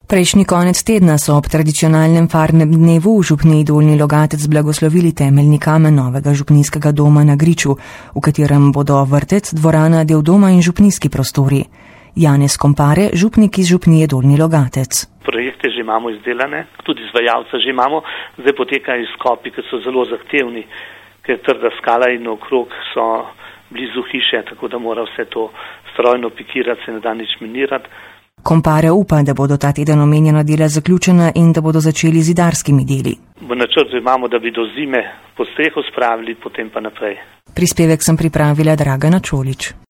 Prejšnji konec tedna so ob tradicionalnem farnem dnevu v župniji Dolnji Logatec blagoslovili temeljni kamen novega župnijskega doma na Griču, v katerem bodo vrtec, dvorana, del doma in župnijski prostori. Janez Kompare, župnik iz župnije Dolnji Logatec. Projekte že imamo izdelane, tudi izvajalce že imamo, zdaj potekajo izkopi, ki so zelo zahtevni, ker trda skala in okrog so blizu hiše, tako da mora vse to strojno pikirati, se ne da nič minirati. Kompare upa, da bodo ta teden omenjena dela zaključena in da bodo začeli zidarskimi deli. V načrtu imamo, da bi do zime pod streho spravili, potem pa naprej. Prispevek sem pripravila Dragana Čolič.